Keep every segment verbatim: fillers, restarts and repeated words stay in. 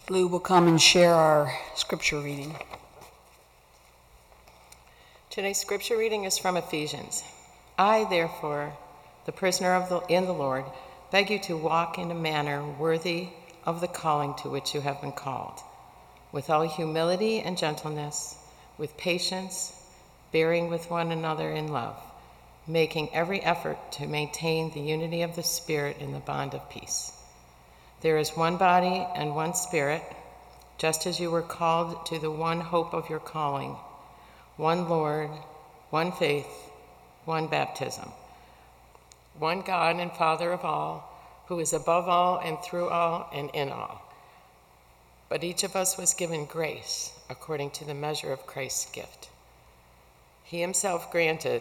Lou will come and share our scripture reading. Today's scripture reading is from Ephesians. I, therefore, the prisoner of the, in the Lord, beg you to walk in a manner worthy of the calling to which you have been called, with all humility and gentleness, with patience, bearing with one another in love, making every effort to maintain the unity of the Spirit in the bond of peace. There is one body and one Spirit, just as you were called to the one hope of your calling, one Lord, one faith, one baptism, one God and Father of all, who is above all and through all and in all. But each of us was given grace according to the measure of Christ's gift. He himself granted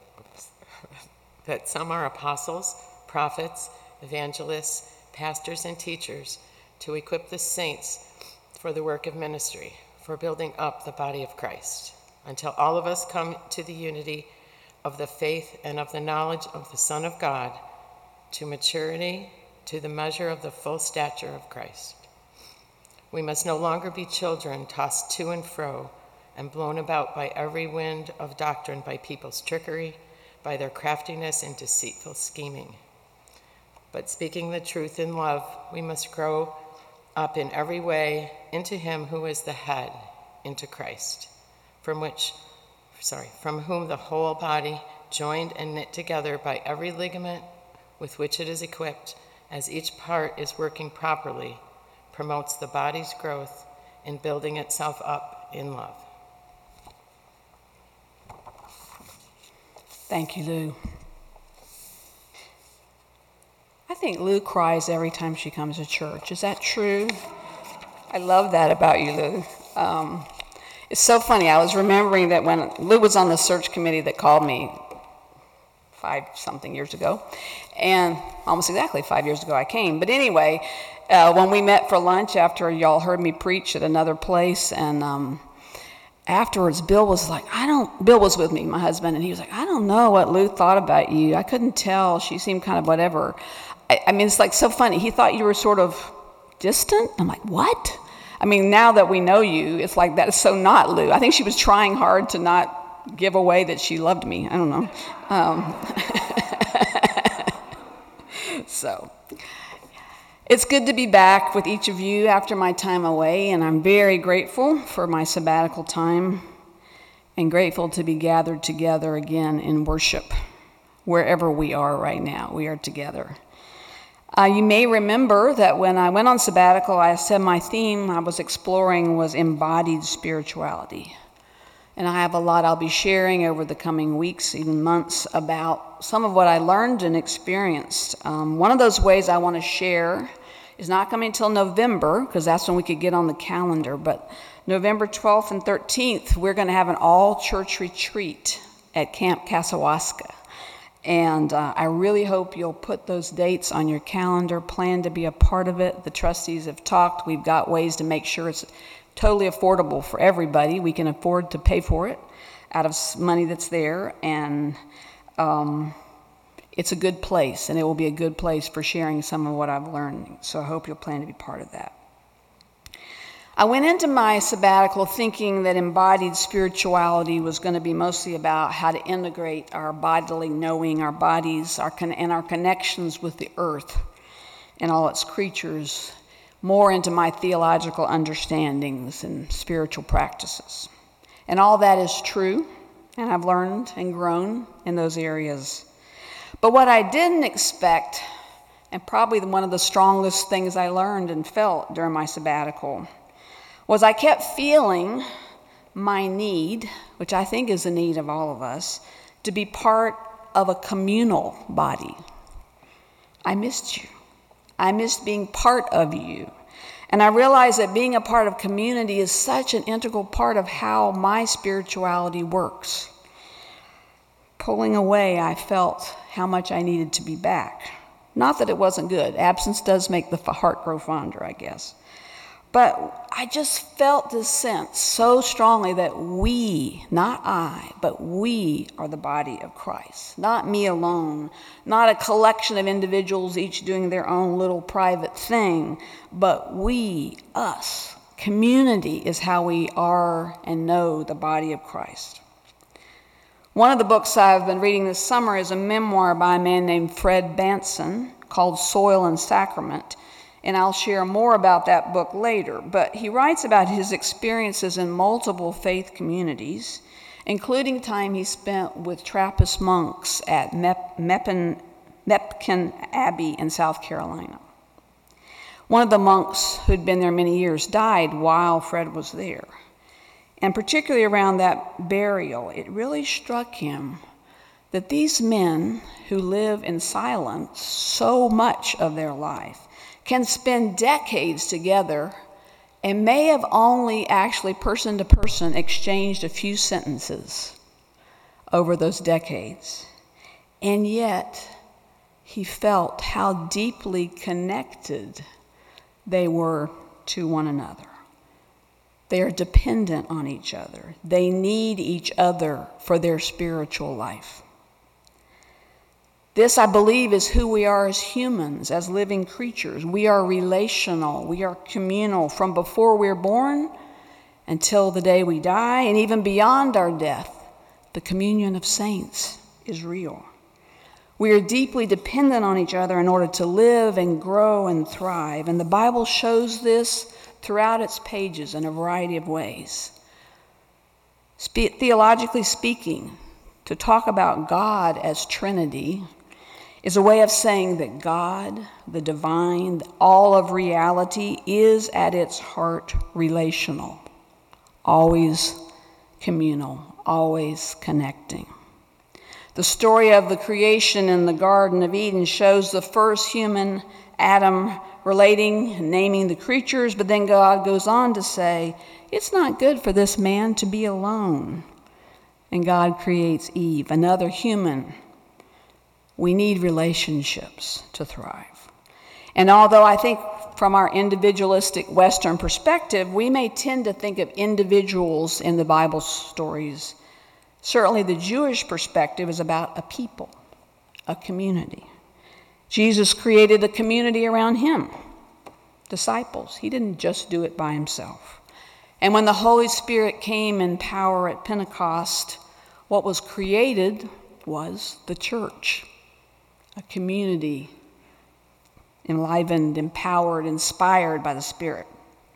that some are apostles, prophets, evangelists, pastors, and teachers to equip the saints for the work of ministry, for building up the body of Christ, until all of us come to the unity of the faith and of the knowledge of the Son of God, to maturity, to the measure of the full stature of Christ. We must no longer be children tossed to and fro and blown about by every wind of doctrine, by people's trickery, by their craftiness and deceitful scheming. But speaking the truth in love, we must grow up in every way into him who is the head, into Christ, from which, sorry, from whom the whole body, joined and knit together by every ligament with which it is equipped, as each part is working properly, promotes the body's growth in building itself up in love. Thank you, Lou. I think Lou cries every time she comes to church. Is that true? I love that about you, Lou. Um, it's so funny. I was remembering that when Lou was on the search committee that called me five something years ago, and almost exactly five years ago I came. But anyway, uh, when we met for lunch after y'all heard me preach at another place, and um, afterwards Bill was like, I don't, Bill was with me, my husband, and he was like, I don't know what Lou thought about you. I couldn't tell. She seemed kind of whatever. I, I mean, it's like so funny. He thought you were sort of distant. I'm like, what? I mean, now that we know you, it's like that is so not Lou. I think she was trying hard to not give away that she loved me. I don't know. Um, so it's good to be back with each of you after my time away, and I'm very grateful for my sabbatical time and grateful to be gathered together again in worship. Wherever we are right now, we are together. Uh, you may remember that when I went on sabbatical, I said my theme I was exploring was embodied spirituality. And I have a lot I'll be sharing over the coming weeks, even months, about some of what I learned and experienced. Um, one of those ways I want to share is not coming until November, because that's when we could get on the calendar, but November twelfth and thirteenth, we're going to have an all-church retreat at Camp Kasawaska. And uh, I really hope you'll put those dates on your calendar, plan to be a part of it. The trustees have talked. We've got ways to make sure it's totally affordable for everybody. We can afford to pay for it out of money that's there. And um, it's a good place, and it will be a good place for sharing some of what I've learned. So I hope you'll plan to be part of that. I went into my sabbatical thinking that embodied spirituality was going to be mostly about how to integrate our bodily knowing, our bodies, our con- and our connections with the earth and all its creatures, more into my theological understandings and spiritual practices. And all that is true, and I've learned and grown in those areas. But what I didn't expect, and probably one of the strongest things I learned and felt during my sabbatical, was I kept feeling my need, which I think is the need of all of us, to be part of a communal body. I missed you. I missed being part of you. And I realized that being a part of community is such an integral part of how my spirituality works. Pulling away, I felt how much I needed to be back. Not that it wasn't good. Absence does make the heart grow fonder, I guess. But I just felt this sense so strongly that we, not I, but we are the body of Christ. Not me alone, not a collection of individuals each doing their own little private thing, but we, us. Community is how we are and know the body of Christ. One of the books I've been reading this summer is a memoir by a man named Fred Banson called Soil and Sacrament. And I'll share more about that book later. But he writes about his experiences in multiple faith communities, including time he spent with Trappist monks at Mep- Meppen, Mepkin Abbey in South Carolina. One of the monks who'd been there many years died while Fred was there. And particularly around that burial, it really struck him that these men who live in silence so much of their life can spend decades together and may have only actually person to person exchanged a few sentences over those decades. And yet, he felt how deeply connected they were to one another. They are dependent on each other. They need each other for their spiritual life. This, I believe, is who we are as humans, as living creatures. We are relational. We are communal from before we're born until the day we die, and even beyond our death. The communion of saints is real. We are deeply dependent on each other in order to live and grow and thrive, and the Bible shows this throughout its pages in a variety of ways. Spe- theologically speaking, to talk about God as Trinity is a way of saying that God, the divine, all of reality, is at its heart relational, always communal, always connecting. The story of the creation in the Garden of Eden shows the first human, Adam, relating and naming the creatures, but then God goes on to say, it's not good for this man to be alone. And God creates Eve, another human. We need relationships to thrive. And although I think from our individualistic Western perspective, we may tend to think of individuals in the Bible stories, certainly the Jewish perspective is about a people, a community. Jesus created a community around him, disciples. He didn't just do it by himself. And when the Holy Spirit came in power at Pentecost, what was created was the church, a community enlivened, empowered, inspired by the Spirit.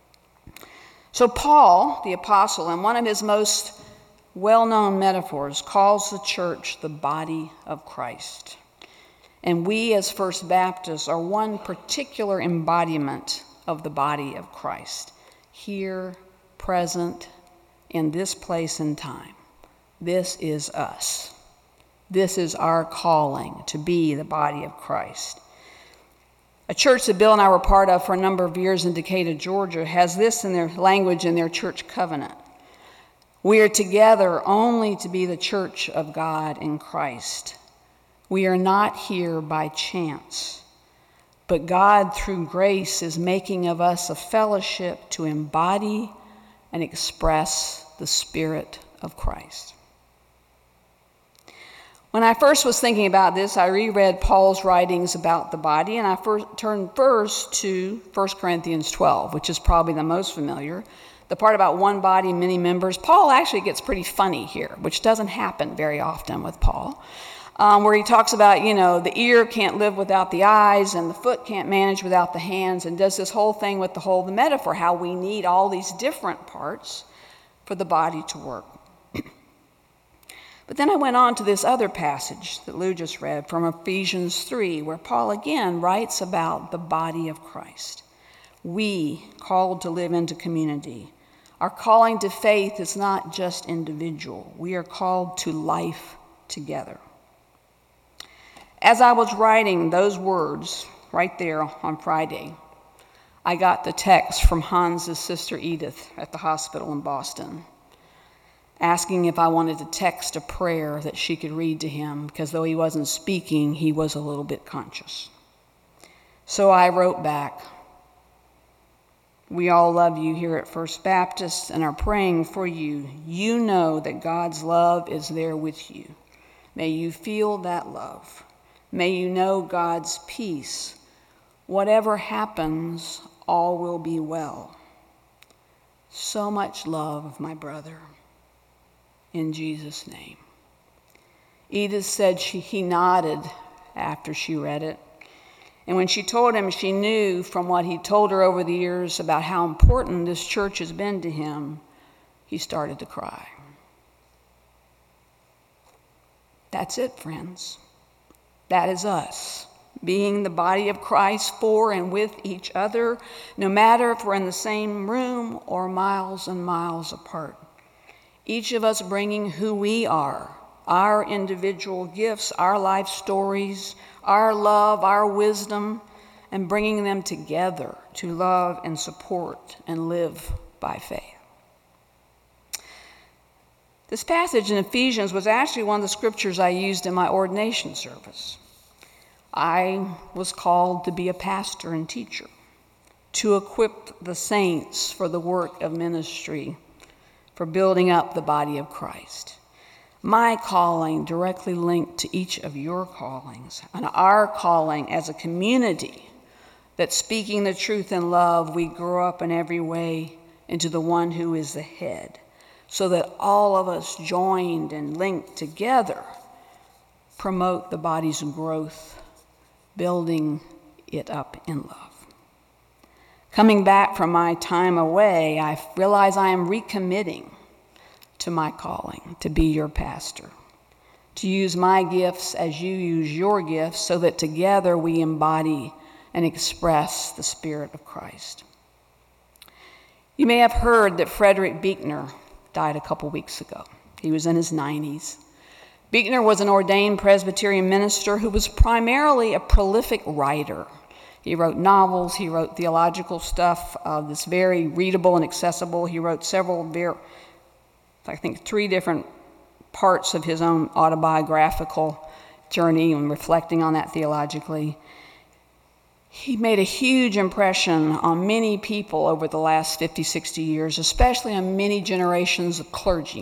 So Paul, the apostle, in one of his most well-known metaphors, calls the church the body of Christ. And we as First Baptists are one particular embodiment of the body of Christ, here, present, in this place and time. This is us. This is our calling to be the body of Christ. A church that Bill and I were part of for a number of years in Decatur, Georgia, has this in their language in their church covenant. We are together only to be the church of God in Christ. We are not here by chance, but God, through grace, is making of us a fellowship to embody and express the Spirit of Christ. When I first was thinking about this, I reread Paul's writings about the body, and I first turned first to First Corinthians twelve, which is probably the most familiar. The part about one body, many members. Paul actually gets pretty funny here, which doesn't happen very often with Paul, um, where he talks about, you know, the ear can't live without the eyes, and the foot can't manage without the hands, and does this whole thing with the whole, the metaphor, how we need all these different parts for the body to work. But then I went on to this other passage that Lou just read from Ephesians three, where Paul again writes about the body of Christ. We, called to live into community. Our calling to faith is not just individual. We are called to life together. As I was writing those words right there on Friday, I got the text from Hans's sister Edith at the hospital in Boston, asking if I wanted to text a prayer that she could read to him, because though he wasn't speaking, he was a little bit conscious. So I wrote back, We all love you here at First Baptist and are praying for you. You know that God's love is there with you. May you feel that love. May you know God's peace. Whatever happens, all will be well. So much love, my brother. In Jesus' name. Edith said she, he nodded after she read it. And when she told him she knew from what he told her over the years about how important this church has been to him, he started to cry. That's it, friends. That is us, being the body of Christ for and with each other, no matter if we're in the same room or miles and miles apart. Each of us bringing who we are, our individual gifts, our life stories, our love, our wisdom, and bringing them together to love and support and live by faith. This passage in Ephesians was actually one of the scriptures I used in my ordination service. I was called to be a pastor and teacher, to equip the saints for the work of ministry, for building up the body of Christ. My calling directly linked to each of your callings, and our calling as a community that, speaking the truth in love, we grow up in every way into the one who is the head, so that all of us joined and linked together promote the body's growth, building it up in love. Coming back from my time away, I realize I am recommitting to my calling to be your pastor, to use my gifts as you use your gifts so that together we embody and express the Spirit of Christ. You may have heard that Frederick Buechner died a couple weeks ago. He was in his nineties. Buechner was an ordained Presbyterian minister who was primarily a prolific writer. He wrote novels, he wrote theological stuff uh, that's very readable and accessible. He wrote several very I think three different parts of his own autobiographical journey and reflecting on that theologically. He made a huge impression on many people over the last fifty, sixty years, especially on many generations of clergy.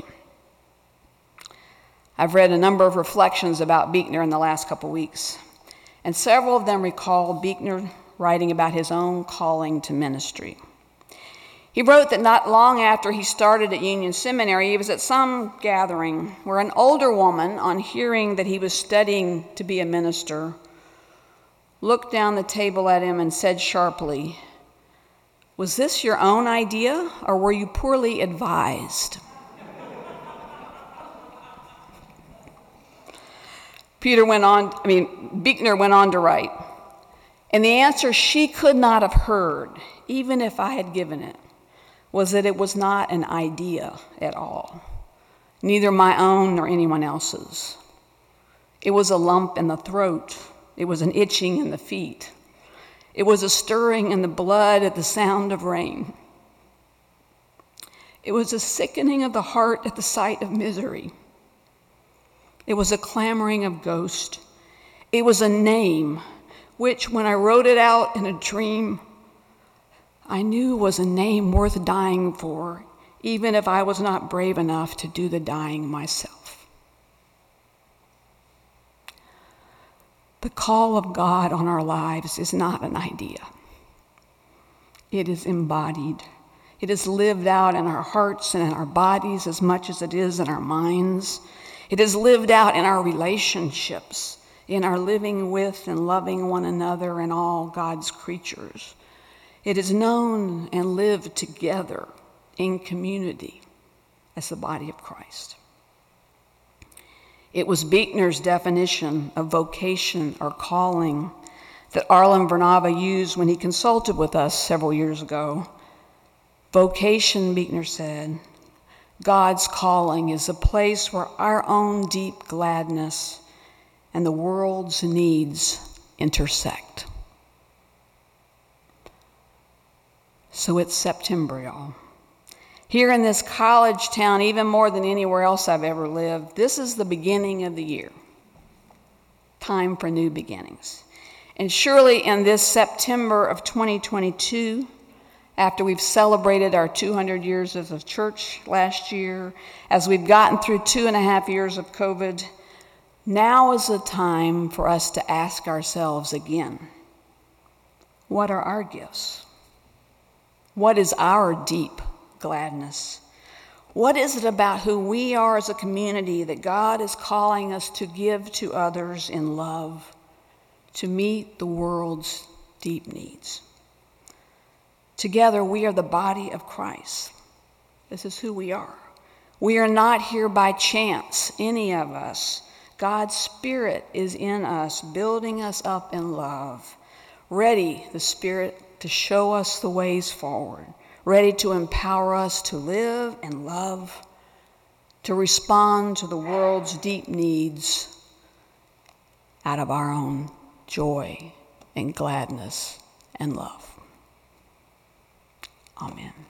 I've read a number of reflections about Buechner in the last couple weeks, and several of them recall Buechner writing about his own calling to ministry. He wrote that not long after he started at Union Seminary, he was at some gathering where an older woman, on hearing that he was studying to be a minister, looked down the table at him and said sharply, "Was this your own idea, or were you poorly advised?" Peter went on, I mean, Buechner went on to write, "And the answer she could not have heard, even if I had given it, was that it was not an idea at all, neither my own nor anyone else's. It was a lump in the throat. It was an itching in the feet. It was a stirring in the blood at the sound of rain. It was a sickening of the heart at the sight of misery. It was a clamoring of ghosts. It was a name, which when I wrote it out in a dream, I knew was a name worth dying for, even if I was not brave enough to do the dying myself." The call of God on our lives is not an idea. It is embodied. It is lived out in our hearts and in our bodies as much as it is in our minds. It is lived out in our relationships, in our living with and loving one another and all God's creatures. It is known and lived together in community as the body of Christ. It was Buechner's definition of vocation or calling that Arlen Vernava used when he consulted with us several years ago. Vocation, Buechner said, God's calling is a place where our own deep gladness and the world's needs intersect. So it's September, y'all. Here in this college town, even more than anywhere else I've ever lived, this is the beginning of the year. Time for new beginnings. And surely in this September of twenty twenty-two, after we've celebrated our two hundred years as a church last year, as we've gotten through two and a half years of COVID, now is the time for us to ask ourselves again, what are our gifts? What is our deep gladness? What is it about who we are as a community that God is calling us to give to others in love, to meet the world's deep needs? Together, we are the body of Christ. This is who we are. We are not here by chance, any of us. God's Spirit is in us, building us up in love, ready, the Spirit, to show us the ways forward, ready to empower us to live and love, to respond to the world's deep needs out of our own joy and gladness and love. Amen.